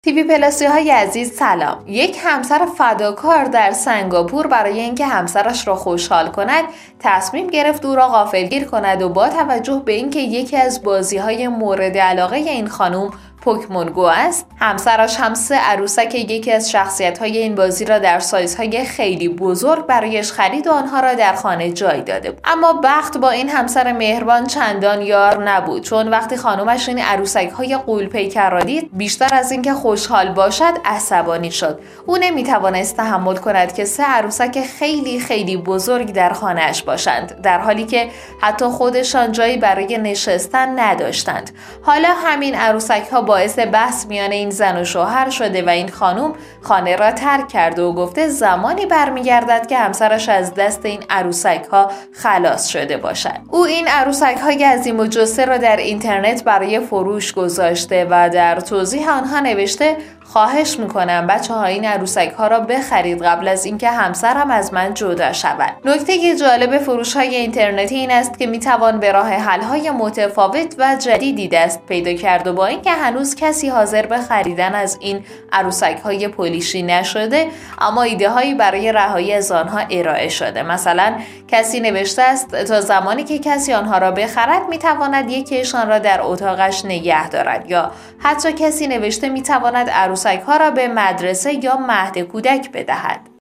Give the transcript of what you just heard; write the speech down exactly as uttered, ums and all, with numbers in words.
تیوی پلاسی های عزیز سلام. یک همسر فداکار در سنگاپور برای اینکه همسرش را خوشحال کند تصمیم گرفت او را غافلگیر کند و با توجه به اینکه یکی از بازی های مورد علاقه این خانم پوکمون گو است، همسرش هم سه عروسک یکی از شخصیت‌های این بازی را در سایزهای خیلی بزرگ برایش خرید و آنها را در خانه جای داده بود. اما بخت با این همسر مهربان چندان یار نبود، چون وقتی خانمش این عروسک‌های غول‌پیکر را دید، بیشتر از اینکه خوشحال باشد عصبانی شد. او نمی‌توانست تحمل کند که سه عروسک خیلی خیلی بزرگ در خانه‌اش باشند، در حالی که حتی خودشان جایی برای نشستن نداشتند. حالا همین عروسک‌ها باعث بحث میان این زن و شوهر شده و این خانم خانه را ترک کرده و گفته زمانی برمیگردد که همسرش از دست این عروسک ها خلاص شده باشد. او این عروسک های عظیم و جثه را در اینترنت برای فروش گذاشته و در توضیح آنها نوشته خواهش میکنم بچه ها این عروسک ها را بخرید قبل از اینکه همسرم از من جدا شود. نکته جالب فروش های اینترنتی این است که میتوان به راه حل های متفاوت و جدیدی دست پیدا کرد و با اینکه هنوز کسی حاضر به خریدن از این عروسک های پولیشی نشده، اما ایده هایی برای رهایی از آنها ارائه شده. مثلا کسی نوشته است تا زمانی که کسی آنها را بخرد میتواند یکیشان را در اتاقش نگه دارد، یا حتی کسی نوشته میتواند عروسک ها را به مدرسه یا مهد کودک بدهد.